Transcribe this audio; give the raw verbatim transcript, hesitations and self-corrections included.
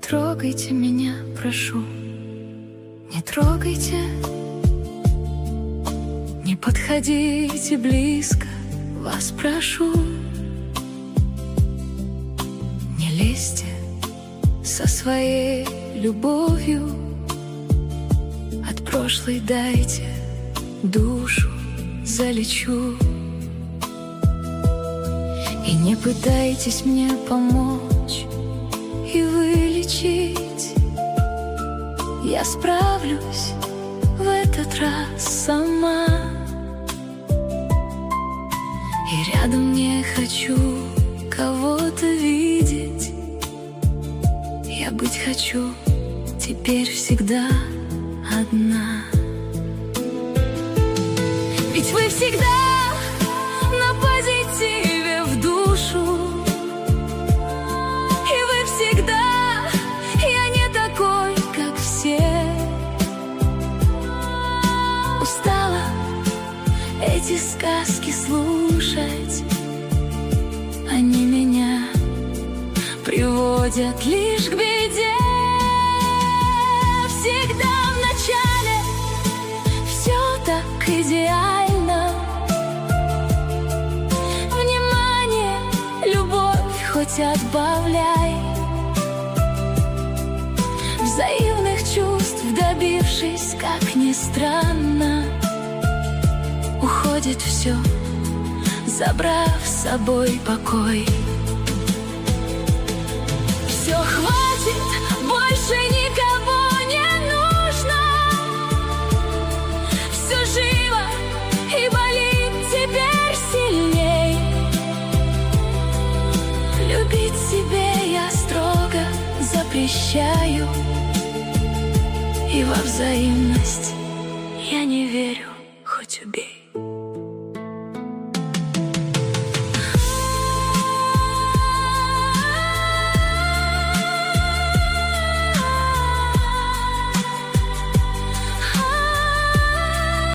трогайте меня, прошу, не трогайте, не подходите близко, вас прошу. Не лезьте со своей любовью, от прошлой дайте душу залечу. И не пытайтесь мне помочь и вылечить, я справлюсь в этот раз сама. И рядом не хочу кого-то видеть, я быть хочу теперь всегда одна. Ведь вы всегда на позитиве в душу, и вы всегда, я не такой, как все. Устала эти сказки слушать, они меня приводят лишь к беде. Всегда в начале все так идеально, внимание, любовь хоть отбавляй, взаимных чувств добившись, как ни странно, уходит все, забрав с собой покой. Все, хватит, больше никого не нужно, все живо и болит теперь сильней. Любить себе я строго запрещаю, и во взаимность я не верю, хоть убей.